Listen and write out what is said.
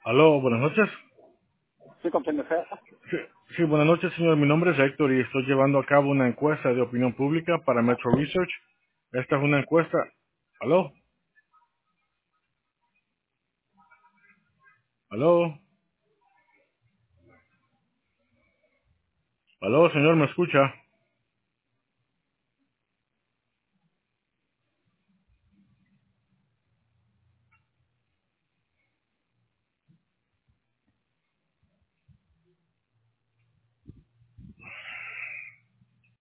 Aló, buenas noches. Sí, con PNC. Sí, sí, buenas noches, señor. Mi nombre es Héctor y estoy llevando a cabo una encuesta de opinión pública para Metro Research. Esta es una encuesta. Aló, aló, aló, señor, ¿me escucha?